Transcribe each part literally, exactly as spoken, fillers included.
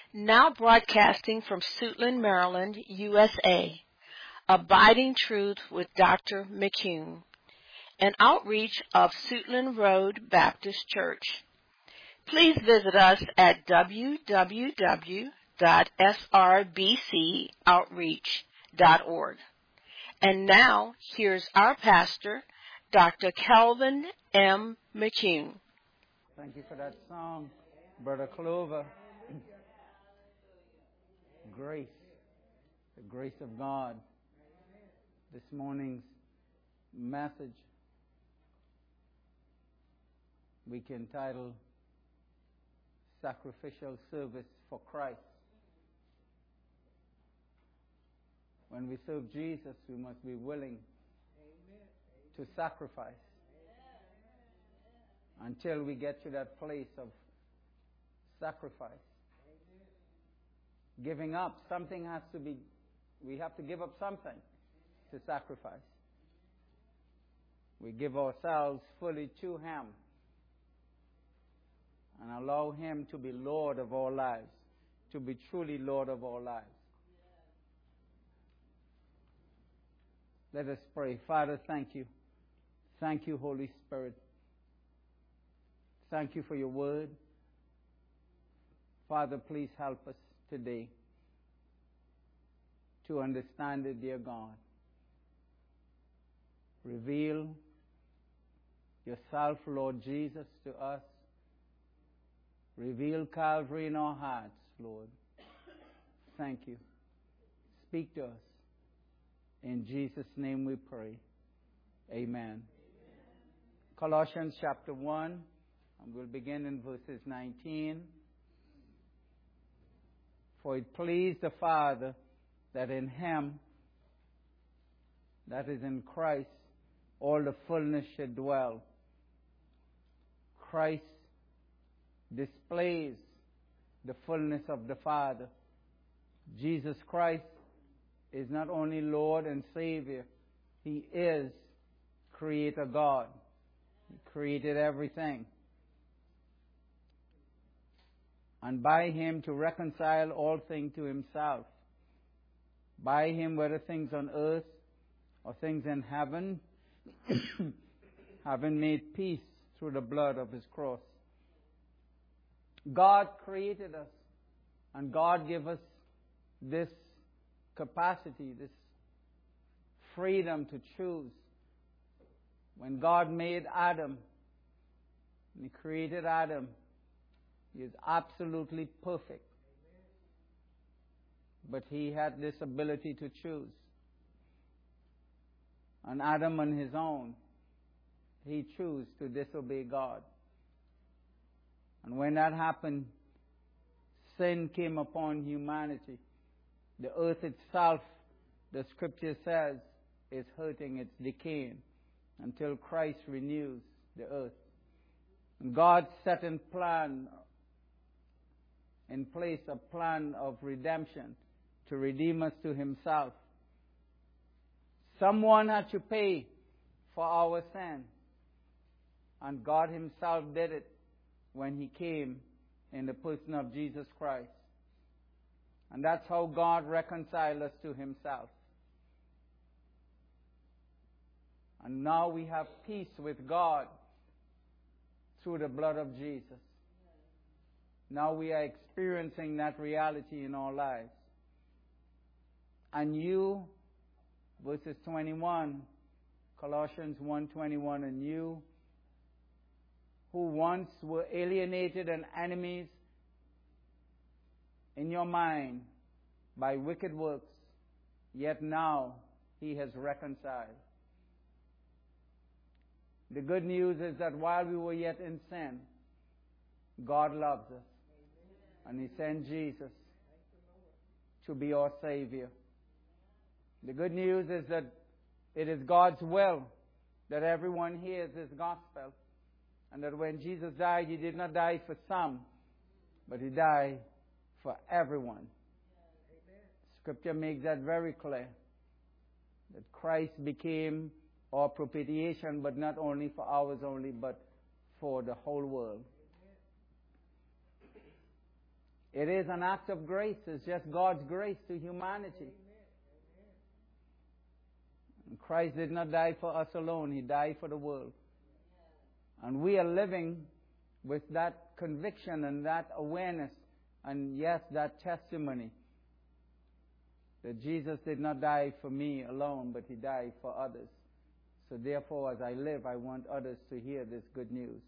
Now broadcasting from Suitland, Maryland, U S A, Abiding Truth with Doctor McCune, an outreach of Suitland Road Baptist Church. Please visit us at w w w dot s r b c outreach dot org. And now, here's our pastor, Doctor Calvin M. McCune. Thank you for that song, Brother Clover. Grace, the grace of God. This morning's message we can title Sacrificial Service for Christ. When we serve Jesus, we must be willing to sacrifice until we get to that place of sacrifice. Giving up, something has to be, we have to give up something to sacrifice. We give ourselves fully to Him and allow Him to be Lord of our lives, to be truly Lord of our lives. Let us pray. Father, thank you. Thank you, Holy Spirit. Thank you for your word. Father, please help us today to understand it, dear God. Reveal yourself, Lord Jesus, to us. Reveal Calvary in our hearts, Lord. Thank you. Speak to us. In Jesus' name we pray. Amen. Amen. Colossians chapter one, and we'll begin in verses nineteen. For it pleased the Father that in Him, that is in Christ, all the fullness should dwell. Christ displays the fullness of the Father. Jesus Christ is not only Lord and Savior, He is Creator God. He created everything. And by Him to reconcile all things to Himself. By Him, whether things on earth or things in heaven, having made peace through the blood of His cross. God created us, and God gave us this capacity, this freedom to choose. When God made Adam, and He created Adam, He is absolutely perfect. But he had this ability to choose. And Adam on his own, he chose to disobey God. And when that happened, sin came upon humanity. The earth itself, the scripture says, is hurting, it's decaying, until Christ renews the earth. And God set in plan, in place a plan of redemption to redeem us to Himself. Someone had to pay for our sin. And God Himself did it when He came in the person of Jesus Christ. And that's how God reconciled us to Himself. And now we have peace with God through the blood of Jesus. Now we are experiencing that reality in our lives. And you, verses twenty-one, Colossians one twenty-one, and you who once were alienated and enemies in your mind by wicked works, yet now He has reconciled. The good news is that while we were yet in sin, God loves us. And He sent Jesus to be our Savior. The good news is that it is God's will that everyone hears His gospel. And that when Jesus died, He did not die for some, but He died for everyone. Amen. Scripture makes that very clear. That Christ became our propitiation, but not only for ours only, but for the whole world. It is an act of grace. It's just God's grace to humanity. And Christ did not die for us alone. He died for the world. And we are living with that conviction and that awareness and, yes, that testimony that Jesus did not die for me alone, but He died for others. So therefore, as I live, I want others to hear this good news.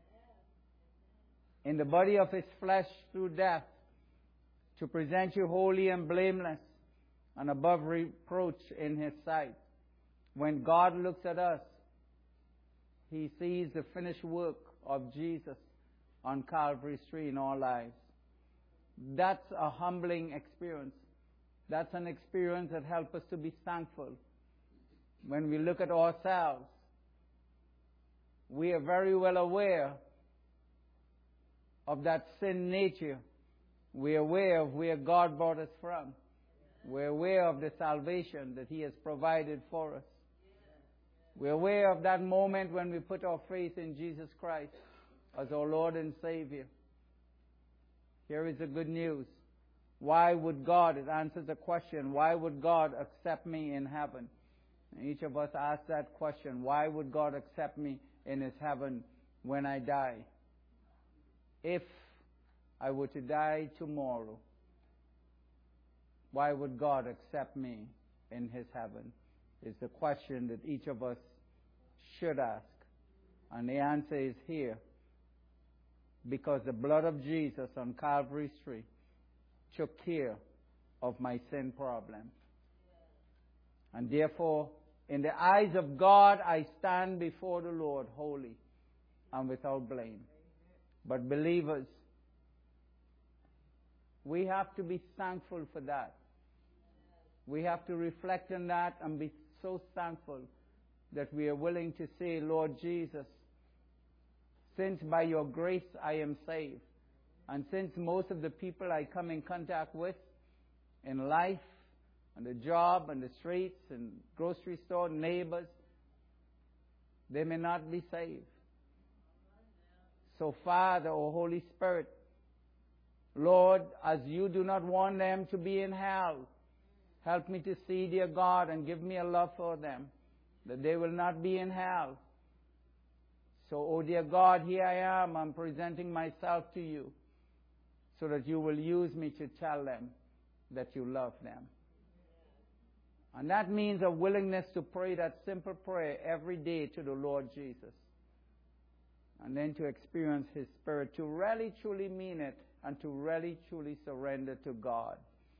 In the body of His flesh through death, to present you holy and blameless and above reproach in His sight. When God looks at us, He sees the finished work of Jesus on Calvary's tree in our lives. That's a humbling experience. That's an experience that helps us to be thankful. When we look at ourselves, we are very well aware of that sin nature. We're aware of where God brought us from. We're aware of the salvation that He has provided for us. We're aware of that moment when we put our faith in Jesus Christ as our Lord and Savior. Here is the good news. Why would God, it answers the question, why would God accept me in heaven? And each of us ask that question. Why would God accept me in His heaven when I die? If I were to die tomorrow, why would God accept me in His heaven? Is the question that each of us should ask. And the answer is here. Because the blood of Jesus on Calvary's tree took care of my sin problem. And therefore, in the eyes of God, I stand before the Lord holy and without blame. But believers, we have to be thankful for that. We have to reflect on that and be so thankful that we are willing to say, Lord Jesus, since by your grace I am saved, and since most of the people I come in contact with in life, on the job, on the streets, and grocery store, neighbors, they may not be saved. So Father, O Holy Spirit, Lord, as you do not want them to be in hell, help me to see, dear God, and give me a love for them, that they will not be in hell. So, oh dear God, here I am, I'm presenting myself to you, so that you will use me to tell them that you love them. And that means a willingness to pray that simple prayer every day to the Lord Jesus. And then to experience His Spirit, to really truly mean it, and to really truly surrender to God.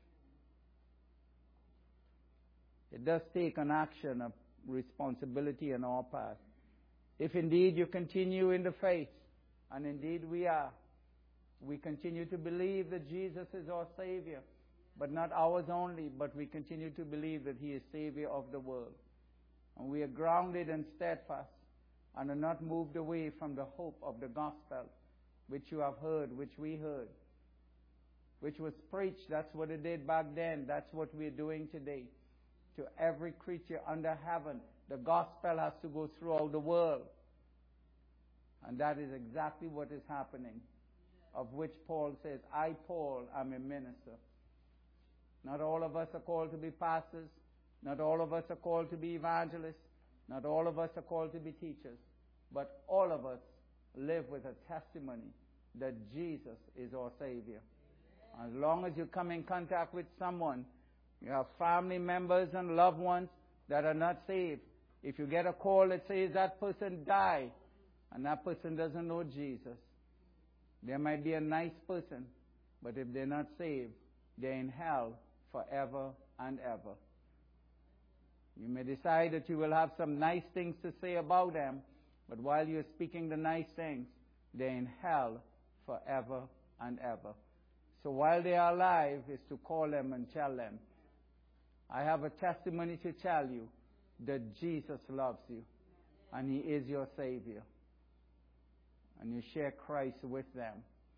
It does take an action of responsibility on our part. If indeed you continue in the faith, and indeed we are, we continue to believe that Jesus is our Savior, but not ours only, but we continue to believe that He is Savior of the world. And we are grounded and steadfast, and are not moved away from the hope of the gospel, which you have heard, which we heard, which was preached. That's what it did back then. That's what we're doing today. To every creature under heaven, the gospel has to go throughout the world. And that is exactly what is happening, of which Paul says, I, Paul, am a minister. Not all of us are called to be pastors. Not all of us are called to be evangelists. Not all of us are called to be teachers. But all of us live with a testimony that Jesus is our Savior. As long as you come in contact with someone, you have family members and loved ones that are not saved. If you get a call that says that person died, and that person doesn't know Jesus, there might be a nice person, but if they're not saved, they're in hell forever and ever. You may decide that you will have some nice things to say about them, but while you're speaking the nice things, they're in hell forever and ever. So while they are alive, is to call them and tell them, I have a testimony to tell you that Jesus loves you, and He is your Savior. And you share Christ with them.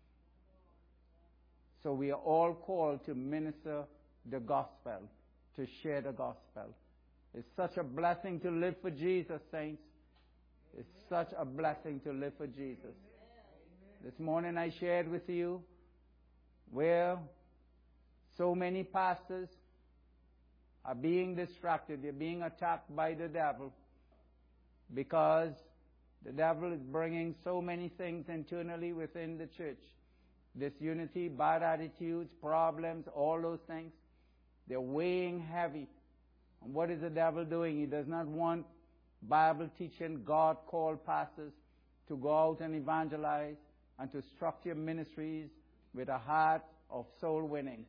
So we are all called to minister the gospel, to share the gospel. It's such a blessing to live for Jesus, saints. It's such a blessing to live for Jesus. This morning I shared with you where so many pastors are being distracted. They're being attacked by the devil because the devil is bringing so many things internally within the church. Disunity, bad attitudes, problems, all those things. They're weighing heavy. And what is the devil doing? He does not want Bible teaching, God-called pastors to go out and evangelize and to structure ministries with a heart of soul winning.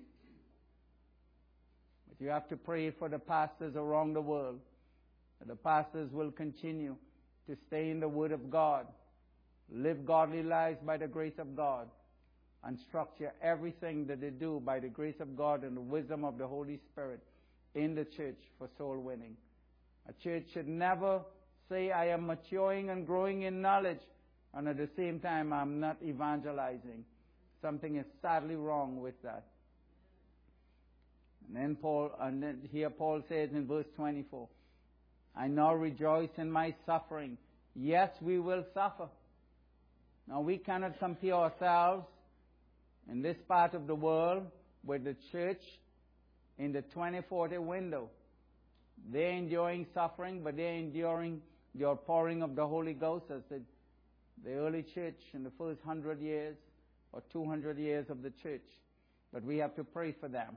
But you have to pray for the pastors around the world, that the pastors will continue to stay in the Word of God, live godly lives by the grace of God, and structure everything that they do by the grace of God and the wisdom of the Holy Spirit in the church for soul winning. A church should never say, I am maturing and growing in knowledge, and at the same time I'm not evangelizing. Something is sadly wrong with that. And then Paul, and then here Paul says in verse twenty-four, I now rejoice in my suffering. Yes, we will suffer. Now we cannot compare ourselves in this part of the world with the church in the twenty forty window. They're enduring suffering, but they're enduring the outpouring of the Holy Ghost as the, the early church in the first hundred years or two hundred years of the church. But we have to pray for them.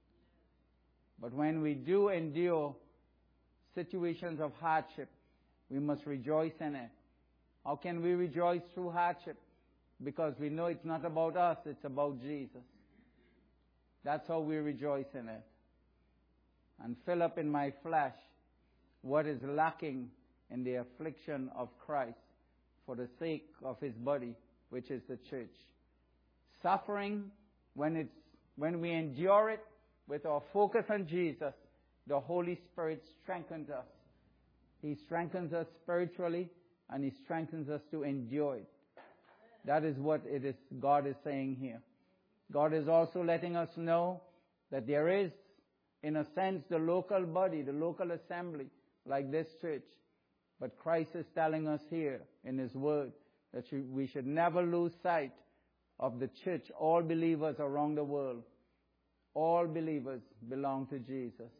But when we do endure situations of hardship, we must rejoice in it. How can we rejoice through hardship? Because we know it's not about us, it's about Jesus. That's how we rejoice in it. And fill up in my flesh what is lacking in the affliction of Christ for the sake of His body, which is the church. Suffering, when it's when we endure it with our focus on Jesus, the Holy Spirit strengthens us. He strengthens us spiritually, and He strengthens us to endure it. That is what it is God is saying here. God is also letting us know that there is, in a sense, the local body, the local assembly, like this church. But Christ is telling us here in His Word that we should never lose sight of the church, all believers around the world. All believers belong to Jesus.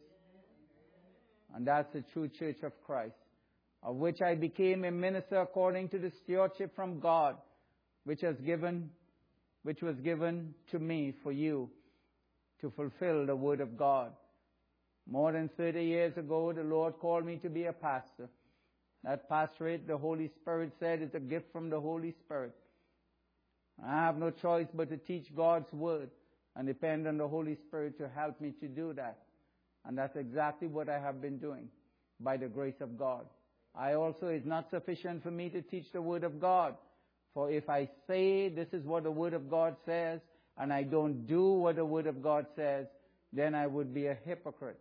And that's the true church of Christ, of which I became a minister according to the stewardship from God, which has given, which was given to me for you to fulfill the Word of God. More than thirty years ago, the Lord called me to be a pastor. That pastorate, the Holy Spirit said, is a gift from the Holy Spirit. I have no choice but to teach God's Word and depend on the Holy Spirit to help me to do that. And that's exactly what I have been doing by the grace of God. I also, it's not sufficient for me to teach the Word of God. For if I say this is what the Word of God says, and I don't do what the Word of God says, then I would be a hypocrite.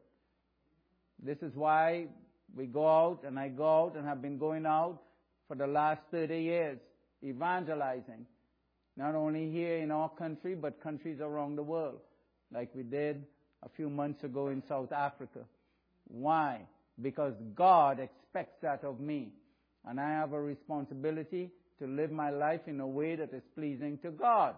This is why we go out, and I go out, and have been going out for the last thirty years, evangelizing. Not only here in our country, but countries around the world, like we did a few months ago in South Africa. Why? Because God expects that of me. And I have a responsibility to live my life in a way that is pleasing to God.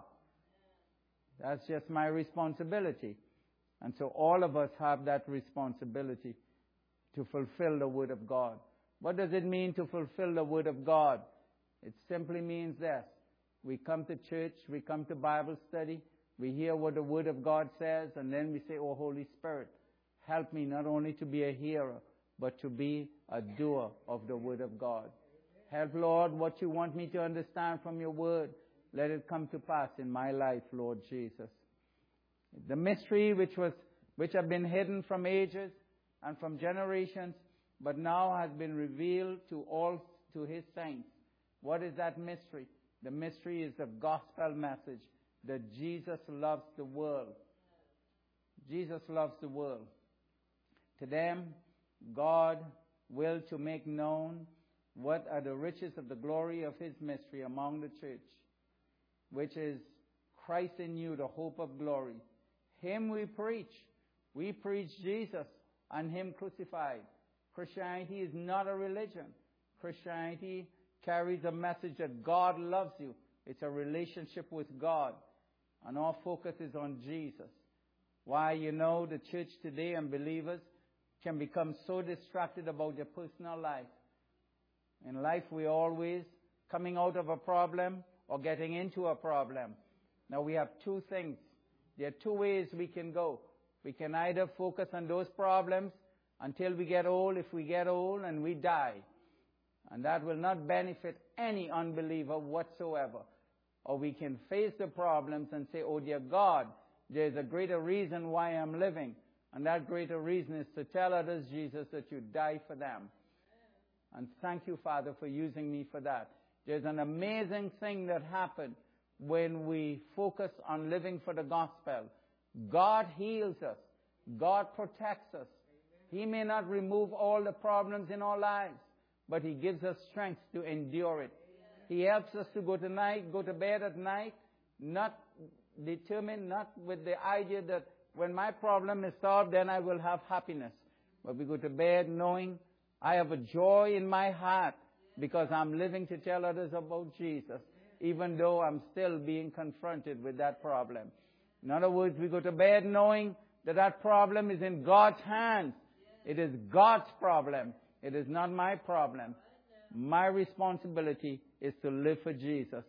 That's just my responsibility. And so all of us have that responsibility to fulfill the Word of God. What does it mean to fulfill the Word of God? It simply means this. We come to church, we come to Bible study, we hear what the Word of God says, and then we say, oh, Holy Spirit, help me not only to be a hearer, but to be a doer of the Word of God. Help, Lord, what you want me to understand from your Word, let it come to pass in my life, Lord Jesus. The mystery which was, which have been hidden from ages and from generations, but now has been revealed to all, to His saints. What is that mystery? The mystery is the gospel message that Jesus loves the world. Jesus loves the world. To them, God willed to make known what are the riches of the glory of His mystery among the church, which is Christ in you, the hope of glory. Him we preach. We preach Jesus and Him crucified. Christianity is not a religion. Christianity carries a message that God loves you. It's a relationship with God. And our focus is on Jesus. Why, you know, the church today and believers can become so distracted about their personal life. In life, we're always coming out of a problem or getting into a problem. Now, we have two things. There are two ways we can go. We can either focus on those problems until we get old, if we get old, and we die. And that will not benefit any unbeliever whatsoever. Or we can face the problems and say, oh, dear God, there's a greater reason why I'm living. And that greater reason is to tell others, Jesus, that you died for them. And thank you, Father, for using me for that. There's an amazing thing that happened when we focus on living for the gospel. God heals us. God protects us. He may not remove all the problems in our lives, but He gives us strength to endure it. He helps us to go to night, go to bed at night, not determined, not with the idea that when my problem is solved, then I will have happiness. But we go to bed knowing I have a joy in my heart because I'm living to tell others about Jesus, even though I'm still being confronted with that problem. In other words, we go to bed knowing that that problem is in God's hands. It is God's problem. It is not my problem. My responsibility is to live for Jesus.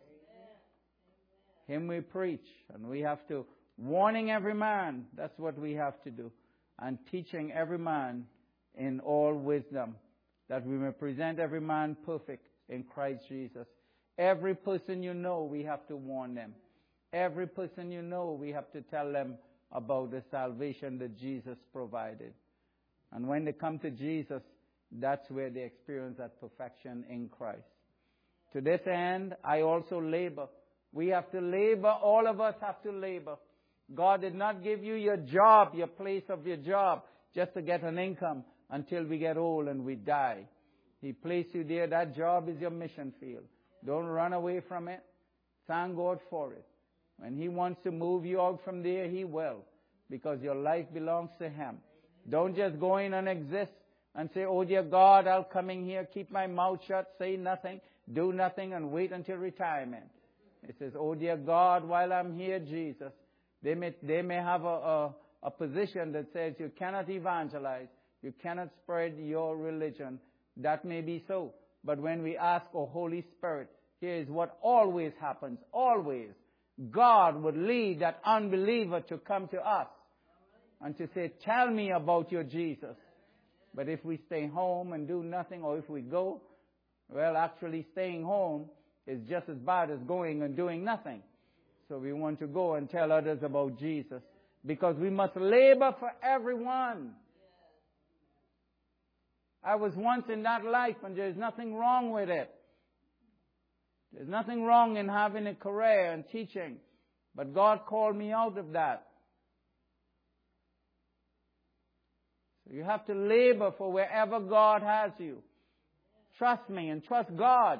Him we preach, and we have to, warning every man, that's what we have to do, and teaching every man in all wisdom, that we may present every man perfect in Christ Jesus. Every person you know, we have to warn them. Every person you know, we have to tell them about the salvation that Jesus provided. And when they come to Jesus, that's where they experience that perfection in Christ. To this end, I also labor. We have to labor. All of us have to labor. God did not give you your job, your place of your job, just to get an income until we get old and we die. He placed you there. That job is your mission field. Don't run away from it. Thank God for it. When He wants to move you out from there, He will, because your life belongs to Him. Don't just go in and exist and say, oh, dear God, I'll come in here, keep my mouth shut, say nothing, do nothing, and wait until retirement. It says, oh, dear God, while I'm here, Jesus, they may, they may have a, a, a position that says you cannot evangelize, you cannot spread your religion. That may be so. But when we ask, oh, Holy Spirit, here is what always happens, always. God would lead that unbeliever to come to us and to say, tell me about your Jesus. But if we stay home and do nothing, or if we go, well, actually staying home is just as bad as going and doing nothing. So we want to go and tell others about Jesus, because we must labor for everyone. I was once in that life, and there's nothing wrong with it. There's nothing wrong in having a career and teaching. But God called me out of that. So you have to labor for wherever God has you. Trust me and trust God.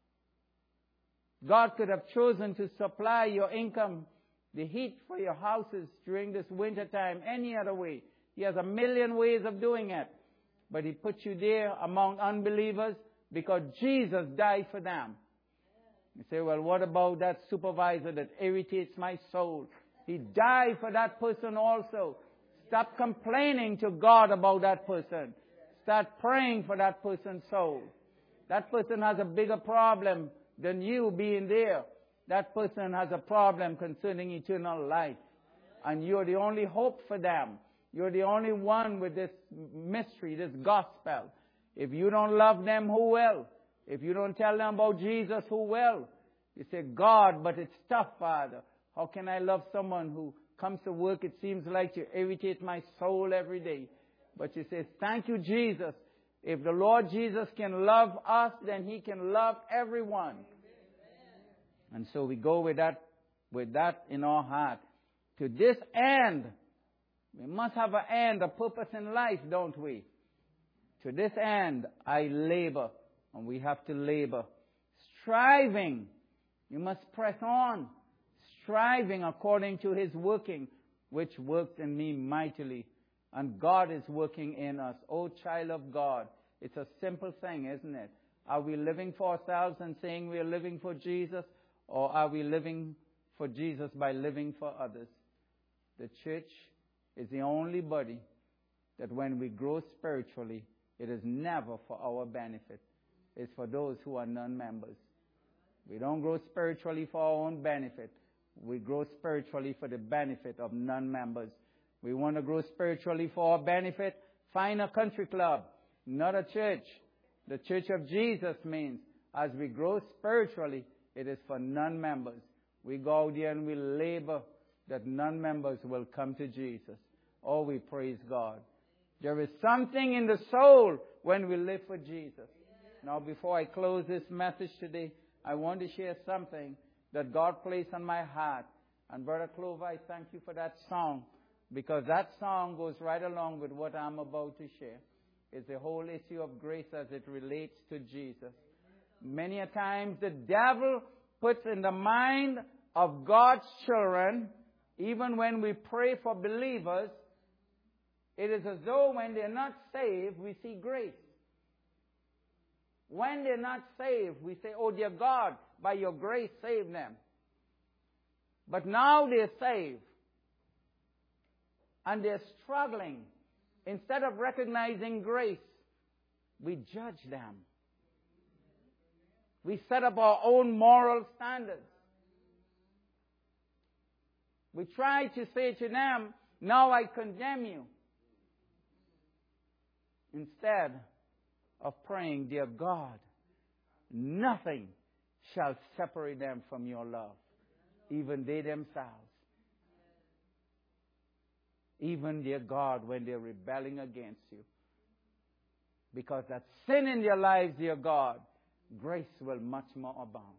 God could have chosen to supply your income, the heat for your houses during this winter time, any other way. He has a million ways of doing it. But He put you there among unbelievers because Jesus died for them. You say, well, what about that supervisor that irritates my soul? He died for that person also. Stop complaining to God about that person. Start praying for that person's soul. That person has a bigger problem than you being there. That person has a problem concerning eternal life. And you're the only hope for them. You're the only one with this mystery, this gospel. If you don't love them, who will? If you don't tell them about Jesus, who will? You say, God, but it's tough, Father. How can I love someone who comes to work, it seems like you irritate my soul every day? But you say, thank you, Jesus. If the Lord Jesus can love us, then He can love everyone. And so we go with that, with that in our heart. To this end, we must have an end, a purpose in life, don't we? To this end, I labor. And we have to labor. Striving. You must press on. Striving according to His working, which works in me mightily. And God is working in us. Oh, child of God. It's a simple thing, isn't it? Are we living for ourselves and saying we are living for Jesus? Or are we living for Jesus by living for others. The church is the only body that when we grow spiritually, it is never for our benefit. It's for those who are non-members. We don't grow spiritually for our own benefit. We grow spiritually for the benefit of non-members. We want to grow spiritually for our benefit. Find a country club, not a church. The church of Jesus means as we grow spiritually, it is for non-members. We go out there and we labor that non-members will come to Jesus. Oh, we praise God. There is something in the soul when we live for Jesus. Now, before I close this message today, I want to share something that God placed on my heart. And Brother Clover, I thank you for that song, because that song goes right along with what I'm about to share. It's the whole issue of grace as it relates to Jesus. Many a times the devil puts in the mind of God's children, even when we pray for believers, it is as though when they're not saved, we see grace. When they're not saved, we say, oh dear God, by your grace, save them. But now they're saved. And they're struggling. Instead of recognizing grace, we judge them. We set up our own moral standards. We try to say to them, now I condemn you. Instead of praying, dear God, nothing shall separate them from your love, even they themselves. Even, dear God, when they're rebelling against you. Because that sin in their lives, dear God, grace will much more abound.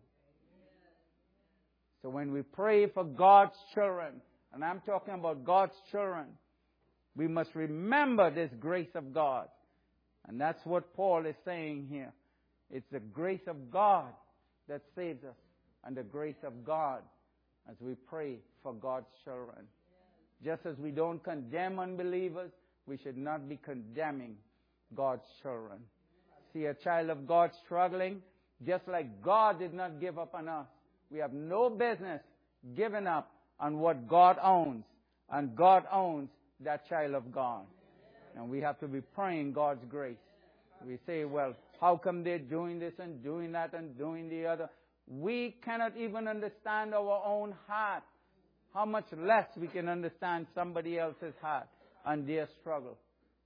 So when we pray for God's children, and I'm talking about God's children, we must remember this grace of God. And that's what Paul is saying here. It's the grace of God that saves us, and the grace of God as we pray for God's children. Just as we don't condemn unbelievers, we should not be condemning God's children. See a child of God struggling, just like God did not give up on us. We have no business giving up on what God owns. And God owns that child of God. And we have to be praying God's grace. We say, well, how come they're doing this and doing that and doing the other? We cannot even understand our own heart. How much less we can understand somebody else's heart and their struggle.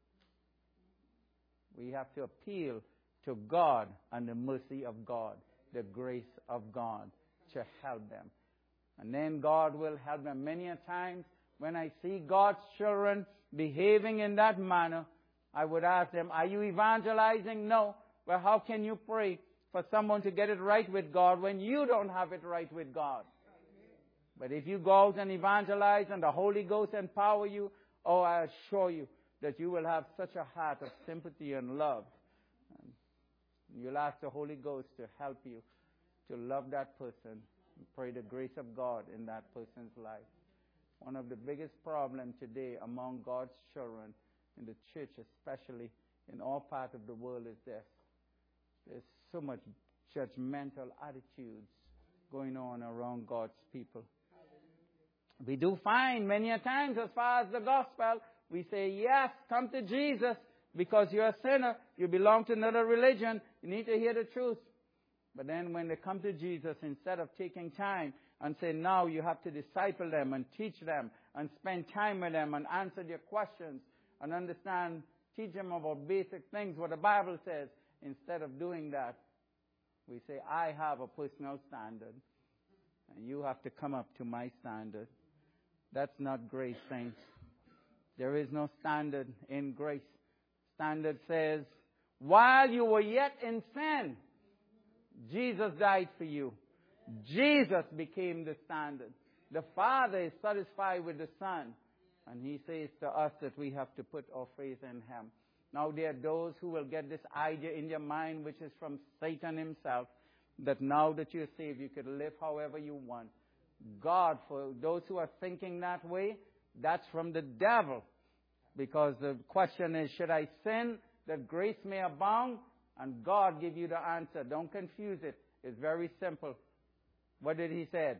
We have to appeal to God and the mercy of God, the grace of God to help them. And then God will help them. Many a times when I see God's children behaving in that manner, I would ask them, are you evangelizing? No. Well, how can you pray for someone to get it right with God when you don't have it right with God? But if you go out and evangelize and the Holy Ghost empower you, oh, I assure you that you will have such a heart of sympathy and love. And you'll ask the Holy Ghost to help you to love that person and pray the grace of God in that person's life. One of the biggest problems today among God's children, in the church especially, in all parts of the world is this. There's so much judgmental attitudes going on around God's people. We do find many a times as far as the gospel, we say, yes, come to Jesus because you're a sinner. You belong to another religion. You need to hear the truth. But then when they come to Jesus, instead of taking time and say, now you have to disciple them and teach them and spend time with them and answer their questions and understand, teach them about basic things, what the Bible says. Instead of doing that, we say, I have a personal standard and you have to come up to my standard. That's not grace, saints. There is no standard in grace. Standard says, while you were yet in sin, Jesus died for you. Jesus became the standard. The Father is satisfied with the Son. And He says to us that we have to put our faith in Him. Now there are those who will get this idea in their mind, which is from Satan himself, that now that you're saved, you could live however you want. God, for those who are thinking that way, that's from the devil. Because the question is, should I sin that grace may abound? And God give you the answer. Don't confuse it. It's very simple. What did He say?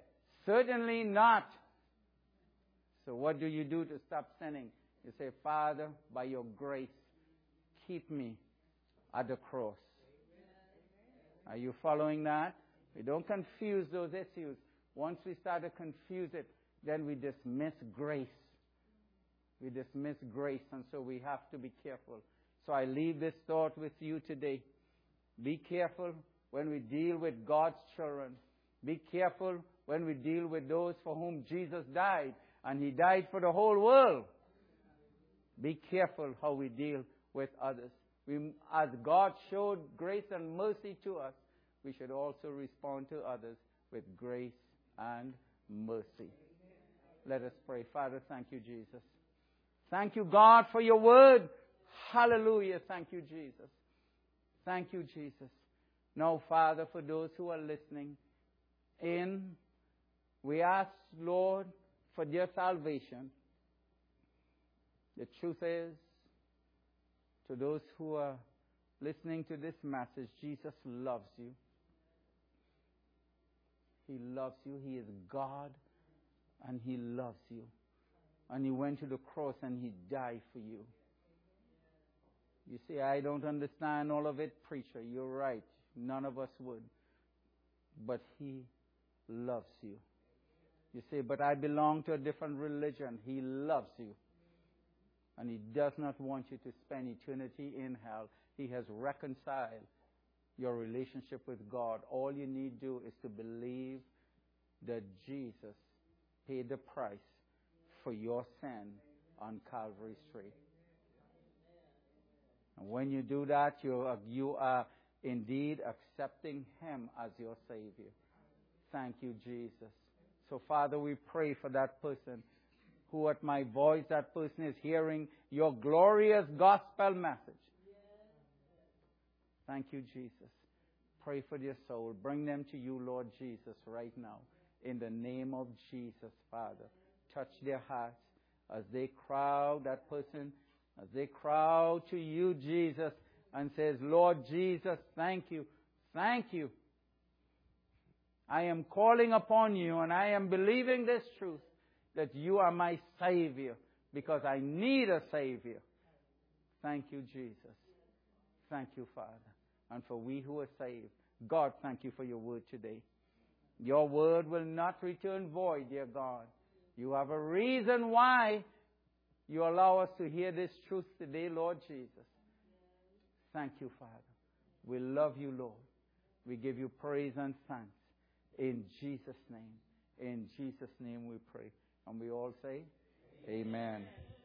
Certainly not. So what do you do to stop sinning? You say, Father, by your grace, keep me at the cross. Are you following that? We don't confuse those issues. Once we start to confuse it, then we dismiss grace. We dismiss grace, and so we have to be careful. So I leave this thought with you today. Be careful when we deal with God's children. Be careful when we deal with those for whom Jesus died, and He died for the whole world. Be careful how we deal with others. We, as God showed grace and mercy to us, we should also respond to others with grace and mercy. Let us pray. Father, thank you, Jesus. Thank you, God, for your word. Hallelujah. Thank you, Jesus. Thank you, Jesus. Now, Father, for those who are listening in, we ask, Lord, for their salvation. The truth is, to those who are listening to this message, Jesus loves you. He loves you. He is God, and He loves you. And He went to the cross and He died for you. You see, I don't understand all of it, preacher. You're right. None of us would. But He loves you. You say, but I belong to a different religion. He loves you. And He does not want you to spend eternity in hell. He has reconciled your relationship with God. All you need to do is to believe that Jesus paid the price for your sin on Calvary's tree. And when you do that, you are, you are indeed accepting Him as your Savior. Thank you, Jesus. So, Father, we pray for that person who at my voice, that person is hearing your glorious gospel message. Thank you, Jesus. Pray for their soul. Bring them to you, Lord Jesus, right now. In the name of Jesus, Father. Touch their hearts as they crowd that person, as they crowd to you, Jesus, and says, Lord Jesus, thank you. Thank you. I am calling upon you, and I am believing this truth, that you are my Savior, because I need a Savior. Thank you, Jesus. Thank you, Father. And for we who are saved, God, thank you for your word today. Your word will not return void, dear God. You have a reason why you allow us to hear this truth today, Lord Jesus. Thank you, Father. We love you, Lord. We give you praise and thanks. In Jesus' name. In Jesus' name we pray. And we all say, Amen. Amen.